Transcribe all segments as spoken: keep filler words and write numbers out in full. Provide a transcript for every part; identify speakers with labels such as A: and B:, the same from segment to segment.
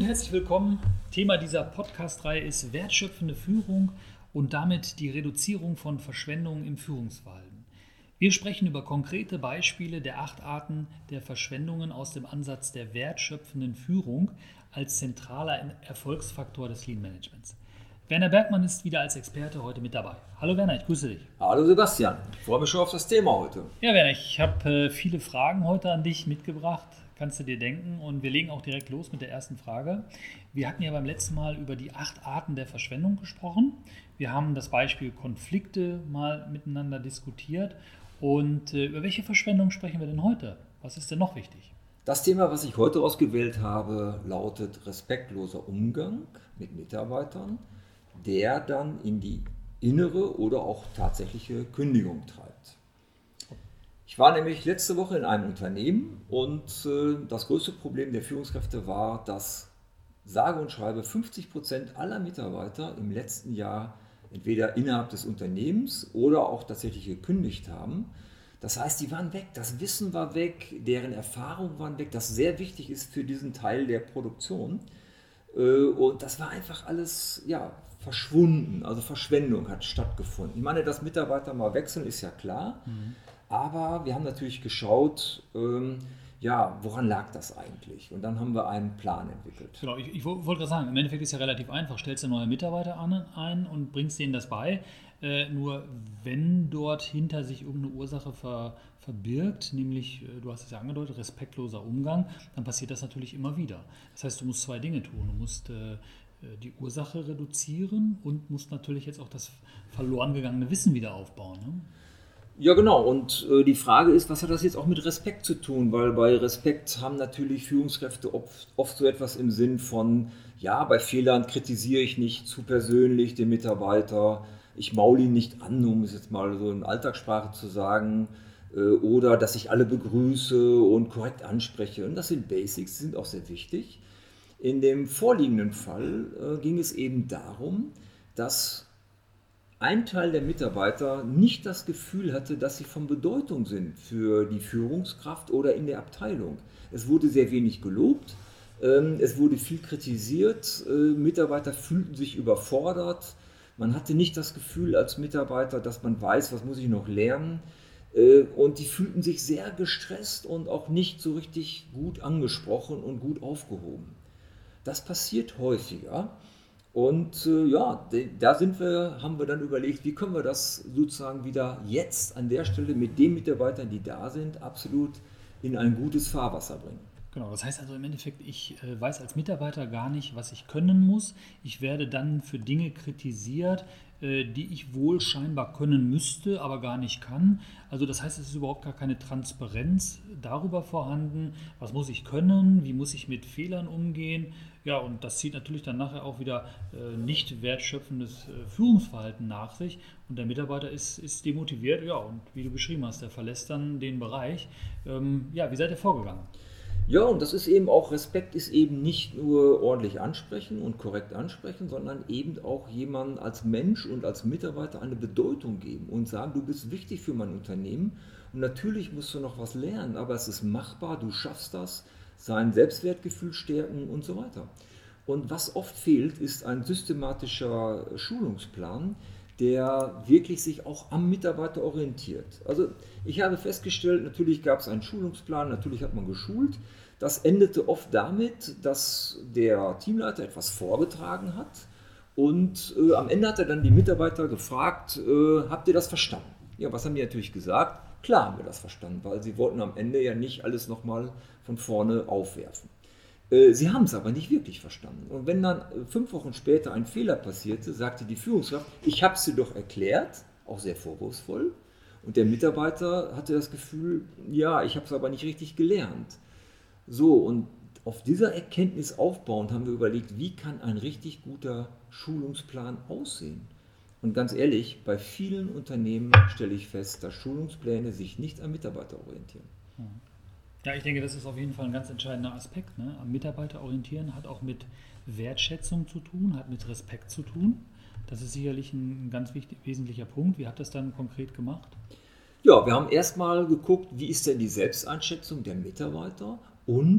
A: herzlich willkommen. Thema dieser Podcast-Reihe ist wertschöpfende Führung und damit die Reduzierung von Verschwendung im Führungsverhalten. Wir sprechen über konkrete Beispiele der acht Arten der Verschwendungen aus dem Ansatz der wertschöpfenden Führung als zentraler Erfolgsfaktor des Lean Managements. Werner Bergmann ist wieder als Experte heute mit dabei. Hallo Werner, ich grüße dich.
B: Hallo Sebastian, ich freue mich schon auf das Thema heute.
A: Ja Werner, ich habe äh, viele Fragen heute an dich mitgebracht, kannst du dir denken. Und wir legen auch direkt los mit der ersten Frage. Wir hatten ja beim letzten Mal über die acht Arten der Verschwendung gesprochen. Wir haben das Beispiel Konflikte mal miteinander diskutiert. Und äh, über welche Verschwendung sprechen wir denn heute? Was ist denn noch wichtig?
B: Das Thema, was ich heute ausgewählt habe, lautet respektloser Umgang mit Mitarbeitern, der dann in die innere oder auch tatsächliche Kündigung treibt. Ich war nämlich letzte Woche in einem Unternehmen und äh, das größte Problem der Führungskräfte war, dass sage und schreibe fünfzig Prozent aller Mitarbeiter im letzten Jahr entweder innerhalb des Unternehmens oder auch tatsächlich gekündigt haben. Das heißt, die waren weg, das Wissen war weg, deren Erfahrungen waren weg, das sehr wichtig ist für diesen Teil der Produktion. Und das war einfach alles ja, verschwunden, also Verschwendung hat stattgefunden. Ich meine, dass Mitarbeiter mal wechseln, ist ja klar, mhm. aber wir haben natürlich geschaut, ähm, ja, woran lag das eigentlich? Und dann haben wir einen Plan entwickelt.
A: Genau, ich, ich wollte gerade sagen, im Endeffekt ist ja relativ einfach. Stellst du neue Mitarbeiter an, ein und bringst denen das bei. Äh, nur wenn dort hinter sich irgendeine Ursache ver, verbirgt, nämlich, äh, du hast es ja angedeutet, respektloser Umgang, dann passiert das natürlich immer wieder. Das heißt, du musst zwei Dinge tun. Du musst äh, die Ursache reduzieren und musst natürlich jetzt auch das verloren gegangene Wissen wieder aufbauen. Ne?
B: Ja, genau. Und äh, die Frage ist, was hat das jetzt auch mit Respekt zu tun? Weil bei Respekt haben natürlich Führungskräfte oft, oft so etwas im Sinn von, ja, bei Fehlern kritisiere ich nicht zu persönlich den Mitarbeiter, ich maule ihn nicht an, um es jetzt mal so in Alltagssprache zu sagen, äh, oder dass ich alle begrüße und korrekt anspreche. Und das sind Basics, die sind auch sehr wichtig. In dem vorliegenden Fall äh, ging es eben darum, dass ein Teil der Mitarbeiter nicht das Gefühl hatte, dass sie von Bedeutung sind für die Führungskraft oder in der Abteilung. Es wurde sehr wenig gelobt, ähm, es wurde viel kritisiert, äh, Mitarbeiter fühlten sich überfordert, man hatte nicht das Gefühl als Mitarbeiter, dass man weiß, was muss ich noch lernen, äh, und die fühlten sich sehr gestresst und auch nicht so richtig gut angesprochen und gut aufgehoben. Das passiert häufiger. Und äh, ja, da sind wir, haben wir dann überlegt, wie können wir das sozusagen wieder jetzt an der Stelle mit den Mitarbeitern, die da sind, absolut in ein gutes Fahrwasser bringen.
A: Genau, das heißt also im Endeffekt, ich äh, weiß als Mitarbeiter gar nicht, was ich können muss. Ich werde dann für Dinge kritisiert, äh, die ich wohl scheinbar können müsste, aber gar nicht kann. Also das heißt, es ist überhaupt gar keine Transparenz darüber vorhanden, was muss ich können, wie muss ich mit Fehlern umgehen. Ja, und das zieht natürlich dann nachher auch wieder äh, nicht wertschöpfendes äh, Führungsverhalten nach sich. Und der Mitarbeiter ist, ist demotiviert, ja, und wie du beschrieben hast, der verlässt dann den Bereich. Ähm, ja, wie seid ihr vorgegangen?
B: Ja, und das ist eben auch, Respekt ist eben nicht nur ordentlich ansprechen und korrekt ansprechen, sondern eben auch jemandem als Mensch und als Mitarbeiter eine Bedeutung geben und sagen, du bist wichtig für mein Unternehmen und natürlich musst du noch was lernen, aber es ist machbar, du schaffst das, sein Selbstwertgefühl stärken und so weiter. Und was oft fehlt, ist ein systematischer Schulungsplan, der wirklich sich auch am Mitarbeiter orientiert. Also ich habe festgestellt, natürlich gab es einen Schulungsplan, natürlich hat man geschult. Das endete oft damit, dass der Teamleiter etwas vorgetragen hat und äh, am Ende hat er dann die Mitarbeiter gefragt, äh, habt ihr das verstanden? Ja, was haben die natürlich gesagt? Klar haben wir das verstanden, weil sie wollten am Ende ja nicht alles nochmal von vorne aufwerfen. Sie haben es aber nicht wirklich verstanden. Und wenn dann fünf Wochen später ein Fehler passierte, sagte die Führungskraft, ich habe es dir doch erklärt, auch sehr vorwurfsvoll. Und der Mitarbeiter hatte das Gefühl, ja, ich habe es aber nicht richtig gelernt. So, und auf dieser Erkenntnis aufbauend haben wir überlegt, wie kann ein richtig guter Schulungsplan aussehen? Und ganz ehrlich, bei vielen Unternehmen stelle ich fest, dass Schulungspläne sich nicht an Mitarbeiter orientieren.
A: Ja, ich denke, das ist auf jeden Fall ein ganz entscheidender Aspekt. Ne? Am Mitarbeiter orientieren hat auch mit Wertschätzung zu tun, hat mit Respekt zu tun. Das ist sicherlich ein ganz wichtig, wesentlicher Punkt. Wie habt ihr das dann konkret gemacht?
B: Ja, wir haben erstmal geguckt, wie ist denn die Selbsteinschätzung der Mitarbeiter und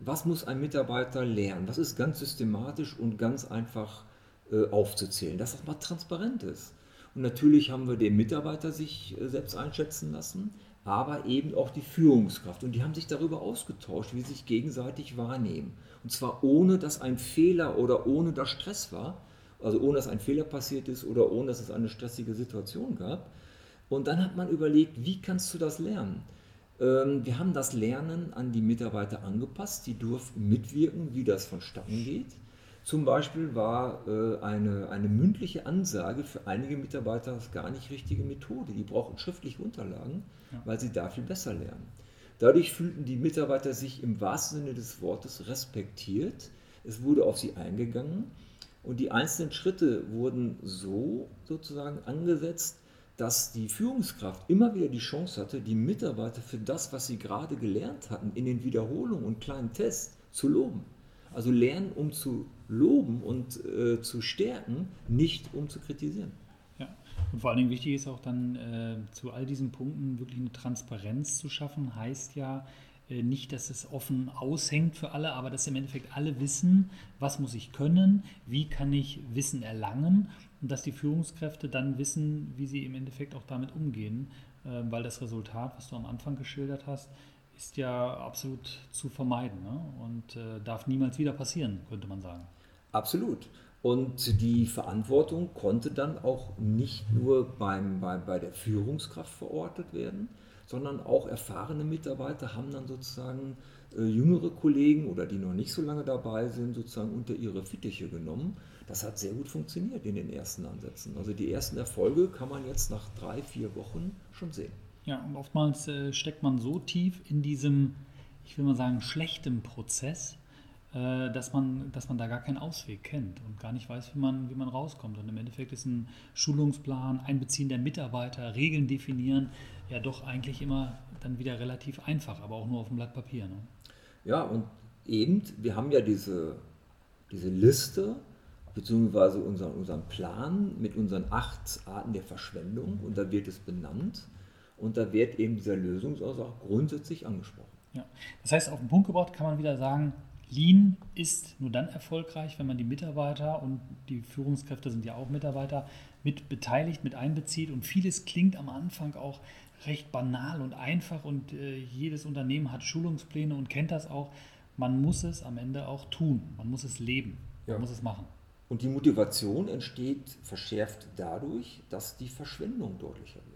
B: was muss ein Mitarbeiter lernen? Was ist ganz systematisch und ganz einfach äh, aufzuzählen, dass das mal transparent ist. Und natürlich haben wir den Mitarbeiter sich äh, selbst einschätzen lassen, aber eben auch die Führungskraft. Und die haben sich darüber ausgetauscht, wie sie sich gegenseitig wahrnehmen. Und zwar ohne, dass ein Fehler oder ohne, dass Stress war, also ohne, dass ein Fehler passiert ist oder ohne, dass es eine stressige Situation gab. Und dann hat man überlegt, wie kannst du das lernen? Ähm, wir haben das Lernen an die Mitarbeiter angepasst, die durften mitwirken, wie das vonstatten geht. Zum Beispiel war äh, eine, eine mündliche Ansage für einige Mitarbeiter das gar nicht richtige Methode. Die brauchen schriftliche Unterlagen, ja. weil sie da viel besser lernen. Dadurch fühlten die Mitarbeiter sich im wahrsten Sinne des Wortes respektiert. Es wurde auf sie eingegangen und die einzelnen Schritte wurden so sozusagen angesetzt, dass die Führungskraft immer wieder die Chance hatte, die Mitarbeiter für das, was sie gerade gelernt hatten, in den Wiederholungen und kleinen Tests zu loben. Also lernen, um zu loben und äh, zu stärken, nicht um zu kritisieren.
A: Ja, und vor allen Dingen wichtig ist auch dann äh, zu all diesen Punkten wirklich eine Transparenz zu schaffen, heißt ja äh, nicht, dass es offen aushängt für alle, aber dass im Endeffekt alle wissen, was muss ich können, wie kann ich Wissen erlangen und dass die Führungskräfte dann wissen, wie sie im Endeffekt auch damit umgehen, äh, weil das Resultat, was du am Anfang geschildert hast, ist ja absolut zu vermeiden, ne? Und äh, darf niemals wieder passieren, könnte man sagen.
B: Absolut. Und die Verantwortung konnte dann auch nicht nur beim, bei, bei der Führungskraft verortet werden, sondern auch erfahrene Mitarbeiter haben dann sozusagen äh, jüngere Kollegen oder die noch nicht so lange dabei sind, sozusagen unter ihre Fittiche genommen. Das hat sehr gut funktioniert in den ersten Ansätzen. Also die ersten Erfolge kann man jetzt nach drei, vier Wochen schon sehen.
A: Ja, und oftmals äh, steckt man so tief in diesem, ich will mal sagen, schlechten Prozess, äh, dass man, dass man da gar keinen Ausweg kennt und gar nicht weiß, wie man, wie man rauskommt. Und im Endeffekt ist ein Schulungsplan, Einbeziehen der Mitarbeiter, Regeln definieren, ja doch eigentlich immer dann wieder relativ einfach, aber auch nur auf dem Blatt Papier. Ne?
B: Ja, und eben, wir haben ja diese, diese Liste, beziehungsweise unseren, unseren Plan mit unseren acht Arten der Verschwendung und da wird es benannt. Und da wird eben dieser Lösungsansatz auch grundsätzlich angesprochen.
A: Ja. Das heißt, auf den Punkt gebracht kann man wieder sagen, Lean ist nur dann erfolgreich, wenn man die Mitarbeiter und die Führungskräfte sind ja auch Mitarbeiter mit beteiligt, mit einbezieht. Und vieles klingt am Anfang auch recht banal und einfach und äh, jedes Unternehmen hat Schulungspläne und kennt das auch. Man muss es am Ende auch tun, man muss es leben, man
B: ja.
A: muss es machen.
B: Und die Motivation entsteht verschärft dadurch, dass die Verschwendung deutlicher wird.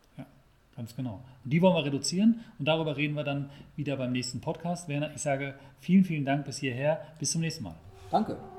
A: Ganz genau. Und die wollen wir reduzieren und darüber reden wir dann wieder beim nächsten Podcast. Werner, ich sage vielen, vielen Dank bis hierher. Bis zum nächsten Mal.
B: Danke.